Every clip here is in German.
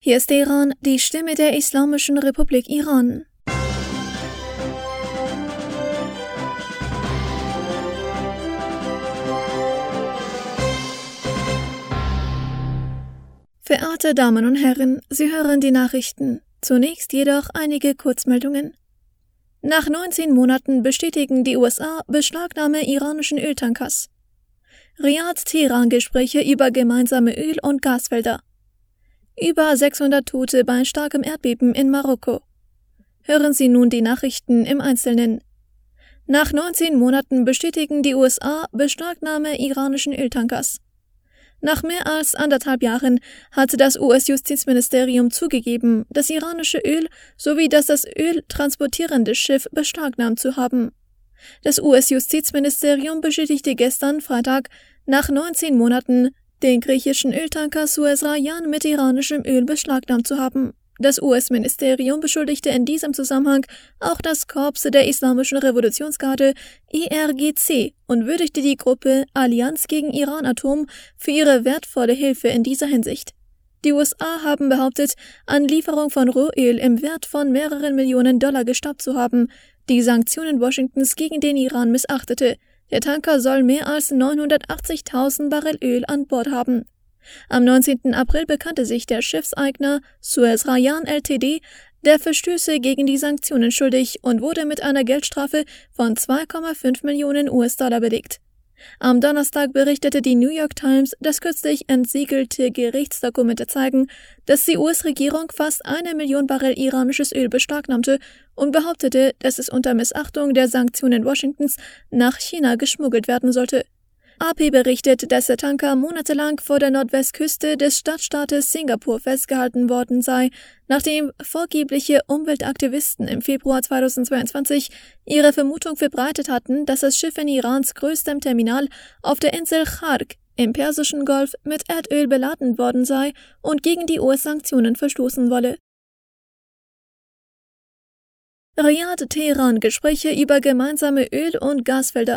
Hier ist Teheran, die Stimme der Islamischen Republik Iran. Verehrte Damen und Herren, Sie hören die Nachrichten. Zunächst jedoch einige Kurzmeldungen. Nach 19 Monaten bestätigen die USA Beschlagnahme iranischen Öltankers. Riad-Teheran-Gespräche über gemeinsame Öl- und Gasfelder. Über 600 Tote bei starkem Erdbeben in Marokko. Hören Sie nun die Nachrichten im Einzelnen. Nach 19 Monaten bestätigen die USA Beschlagnahme iranischen Öltankers. Nach mehr als 1,5 Jahren hat das US-Justizministerium zugegeben, das iranische Öl sowie das Öl transportierende Schiff beschlagnahmt zu haben. Das US-Justizministerium bestätigte gestern Freitag, nach 19 Monaten den griechischen Öltanker Suez Rayan mit iranischem Öl beschlagnahmt zu haben. Das US-Ministerium beschuldigte in diesem Zusammenhang auch das Korps der Islamischen Revolutionsgarde IRGC und würdigte die Gruppe Allianz gegen Iran-Atom für ihre wertvolle Hilfe in dieser Hinsicht. Die USA haben behauptet, an Lieferung von Rohöl im Wert von mehreren Millionen Dollar gestoppt zu haben, die Sanktionen Washingtons gegen den Iran missachtete. Der Tanker soll mehr als 980.000 Barrel Öl an Bord haben. Am 19. April bekannte sich der Schiffseigner Suez Rayan Ltd. Der Verstöße gegen die Sanktionen schuldig und wurde mit einer Geldstrafe von 2,5 Millionen US-Dollar belegt. Am Donnerstag berichtete die New York Times, dass kürzlich entsiegelte Gerichtsdokumente zeigen, dass die US-Regierung fast 1 Million Barrel iranisches Öl beschlagnahmte und behauptete, dass es unter Missachtung der Sanktionen Washingtons nach China geschmuggelt werden sollte. AP berichtet, dass der Tanker monatelang vor der Nordwestküste des Stadtstaates Singapur festgehalten worden sei, nachdem vorgebliche Umweltaktivisten im Februar 2022 ihre Vermutung verbreitet hatten, dass das Schiff in Irans größtem Terminal auf der Insel Khark im Persischen Golf mit Erdöl beladen worden sei und gegen die US-Sanktionen verstoßen wolle. Riad-Teheran-Gespräche über gemeinsame Öl- und Gasfelder.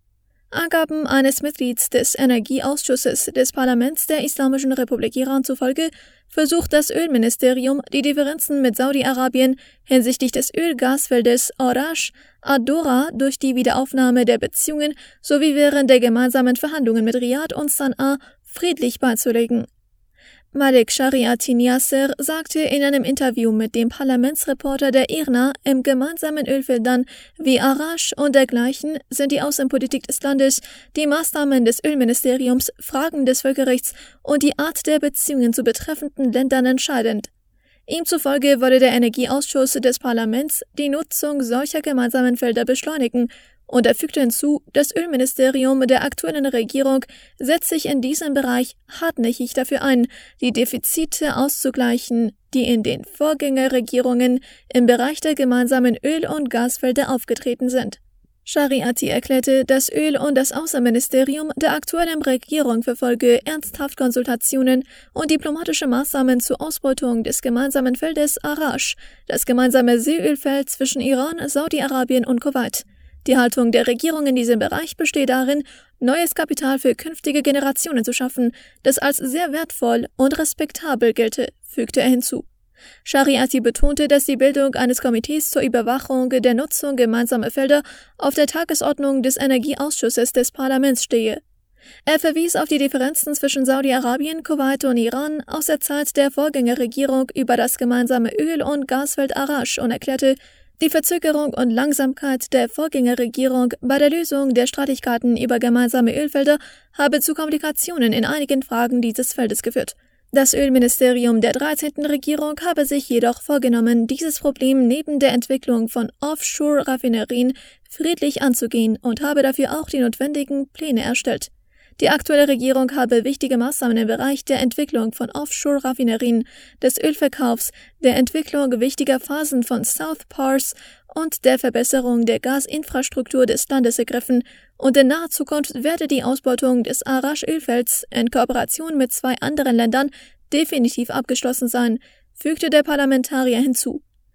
Angaben eines Mitglieds des Energieausschusses des Parlaments der Islamischen Republik Iran zufolge versucht das Ölministerium, die Differenzen mit Saudi-Arabien hinsichtlich des Ölgasfeldes Arash Ad-Dora durch die Wiederaufnahme der Beziehungen sowie während der gemeinsamen Verhandlungen mit Riad und Sanaa friedlich beizulegen. Malik Shariati Yasser sagte in einem Interview mit dem Parlamentsreporter der IRNA, im gemeinsamen Ölfeldern wie Arash und dergleichen sind die Außenpolitik des Landes, die Maßnahmen des Ölministeriums, Fragen des Völkerrechts und die Art der Beziehungen zu betreffenden Ländern entscheidend. Ihm zufolge wolle der Energieausschuss des Parlaments die Nutzung solcher gemeinsamen Felder beschleunigen, und er fügte hinzu, das Ölministerium der aktuellen Regierung setzt sich in diesem Bereich hartnäckig dafür ein, die Defizite auszugleichen, die in den Vorgängerregierungen im Bereich der gemeinsamen Öl- und Gasfelder aufgetreten sind. Shariati erklärte, das Öl- und das Außenministerium der aktuellen Regierung verfolge ernsthaft Konsultationen und diplomatische Maßnahmen zur Ausbeutung des gemeinsamen Feldes Arash, das gemeinsame Seeölfeld zwischen Iran, Saudi-Arabien und Kuwait. Die Haltung der Regierung in diesem Bereich besteht darin, neues Kapital für künftige Generationen zu schaffen, das als sehr wertvoll und respektabel gelte, fügte er hinzu. Shariati betonte, dass die Bildung eines Komitees zur Überwachung der Nutzung gemeinsamer Felder auf der Tagesordnung des Energieausschusses des Parlaments stehe. Er verwies auf die Differenzen zwischen Saudi-Arabien, Kuwait und Iran aus der Zeit der Vorgängerregierung über das gemeinsame Öl- und Gasfeld Arash und erklärte, die Verzögerung und Langsamkeit der Vorgängerregierung bei der Lösung der Streitigkeiten über gemeinsame Ölfelder habe zu Komplikationen in einigen Fragen dieses Feldes geführt. Das Ölministerium der 13. Regierung habe sich jedoch vorgenommen, dieses Problem neben der Entwicklung von Offshore-Raffinerien friedlich anzugehen und habe dafür auch die notwendigen Pläne erstellt. Die aktuelle Regierung habe wichtige Maßnahmen im Bereich der Entwicklung von Offshore-Raffinerien, des Ölverkaufs, der Entwicklung wichtiger Phasen von South Pars und der Verbesserung der Gasinfrastruktur des Landes ergriffen, und in naher Zukunft werde die Ausbeutung des Arash-Ölfelds in Kooperation mit 2 anderen Ländern definitiv abgeschlossen sein, fügte der Parlamentarier hinzu.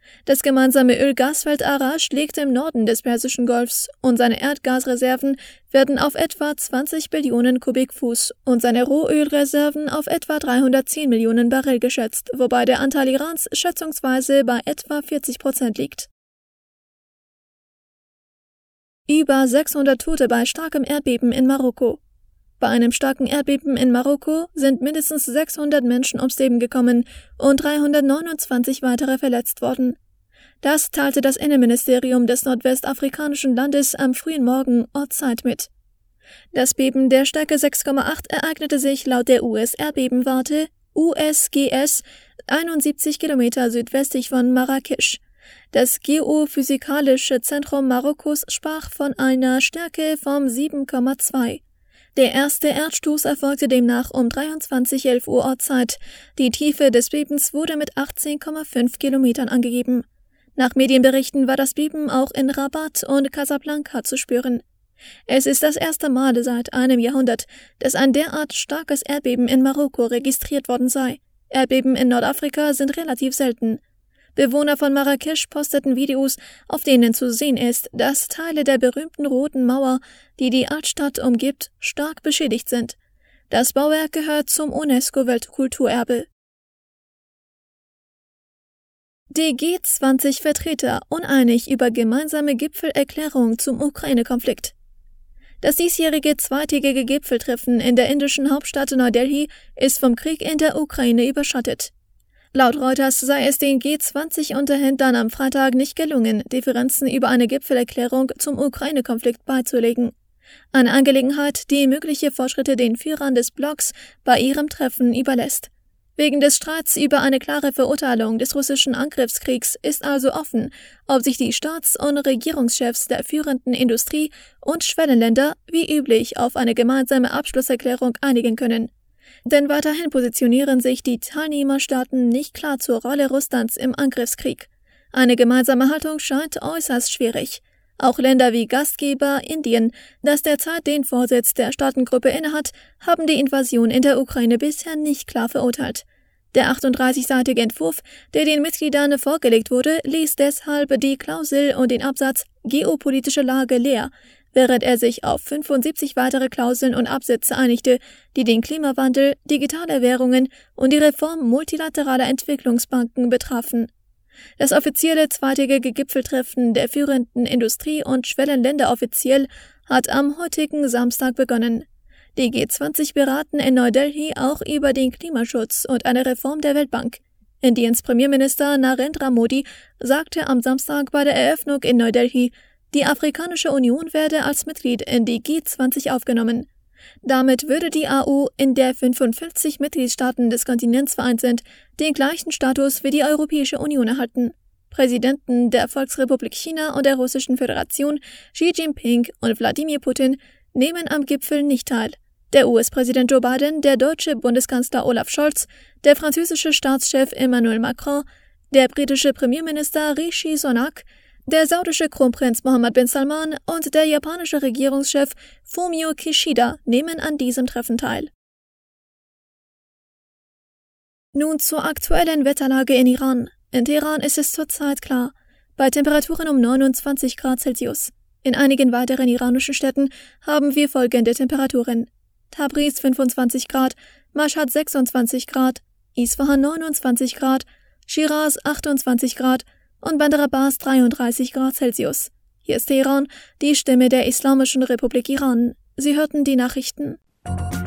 Das gemeinsame Öl-Gasfeld Arash liegt im Norden des Persischen Golfs und seine Erdgasreserven werden auf etwa 20 Billionen Kubikfuß und seine Rohölreserven auf etwa 310 Millionen Barrel geschätzt, wobei der Anteil Irans schätzungsweise bei etwa 40% liegt. Über 600 Tote bei starkem Erdbeben in Marokko. Bei einem starken Erdbeben in Marokko sind mindestens 600 Menschen ums Leben gekommen und 329 weitere verletzt worden. Das teilte das Innenministerium des nordwestafrikanischen Landes am frühen Morgen Ortszeit mit. Das Beben der Stärke 6,8 ereignete sich laut der US-Erdbebenwarte USGS 71 Kilometer südwestlich von Marrakesch. Das Geophysikalische Zentrum Marokkos sprach von einer Stärke von 7,2. Der erste Erdstoß erfolgte demnach um 23:11 Uhr Ortszeit. Die Tiefe des Bebens wurde mit 18,5 Kilometern angegeben. Nach Medienberichten war das Beben auch in Rabat und Casablanca zu spüren. Es ist das erste Mal seit einem Jahrhundert, dass ein derart starkes Erdbeben in Marokko registriert worden sei. Erdbeben in Nordafrika sind relativ selten. Bewohner von Marrakesch posteten Videos, auf denen zu sehen ist, dass Teile der berühmten Roten Mauer, die die Altstadt umgibt, stark beschädigt sind. Das Bauwerk gehört zum UNESCO-Weltkulturerbe. Die G20-Vertreter uneinig über gemeinsame Gipfelerklärung zum Ukraine-Konflikt. Das diesjährige zweitägige Gipfeltreffen in der indischen Hauptstadt Neu-Delhi ist vom Krieg in der Ukraine überschattet. Laut Reuters sei es den G20-Unterhändlern am Freitag nicht gelungen, Differenzen über eine Gipfelerklärung zum Ukraine-Konflikt beizulegen. Eine Angelegenheit, die mögliche Fortschritte den Führern des Blocs bei ihrem Treffen überlässt. Wegen des Streits über eine klare Verurteilung des russischen Angriffskriegs ist also offen, ob sich die Staats- und Regierungschefs der führenden Industrie- und Schwellenländer wie üblich auf eine gemeinsame Abschlusserklärung einigen können. Denn weiterhin positionieren sich die Teilnehmerstaaten nicht klar zur Rolle Russlands im Angriffskrieg. Eine gemeinsame Haltung scheint äußerst schwierig. Auch Länder wie Gastgeber Indien, das derzeit den Vorsitz der Staatengruppe innehat, haben die Invasion in der Ukraine bisher nicht klar verurteilt. Der 38-seitige Entwurf, der den Mitgliedern vorgelegt wurde, ließ deshalb die Klausel und den Absatz geopolitische Lage leer, während er sich auf 75 weitere Klauseln und Absätze einigte, die den Klimawandel, digitale Währungen und die Reform multilateraler Entwicklungsbanken betrafen. Das offizielle zweitägige Gipfeltreffen der führenden Industrie- und Schwellenländer offiziell hat am heutigen Samstag begonnen. Die G20 beraten in Neu-Delhi auch über den Klimaschutz und eine Reform der Weltbank. Indiens Premierminister Narendra Modi sagte am Samstag bei der Eröffnung in Neu-Delhi, die Afrikanische Union werde als Mitglied in die G20 aufgenommen. Damit würde die AU, in der 55 Mitgliedstaaten des Kontinents vereint sind, den gleichen Status wie die Europäische Union erhalten. Präsidenten der Volksrepublik China und der Russischen Föderation Xi Jinping und Wladimir Putin nehmen am Gipfel nicht teil. Der US-Präsident Joe Biden, der deutsche Bundeskanzler Olaf Scholz, der französische Staatschef Emmanuel Macron, der britische Premierminister Rishi Sunak, der saudische Kronprinz Mohammed bin Salman und der japanische Regierungschef Fumio Kishida nehmen an diesem Treffen teil. Nun zur aktuellen Wetterlage in Iran. In Teheran ist es zurzeit klar, bei Temperaturen um 29 Grad Celsius. In einigen weiteren iranischen Städten haben wir folgende Temperaturen: Tabriz 25 Grad, Mashhad 26 Grad, Isfahan 29 Grad, Shiraz 28 Grad und Bandar Abbas 33 Grad Celsius. Hier ist Teheran, die Stimme der Islamischen Republik Iran. Sie hörten die Nachrichten.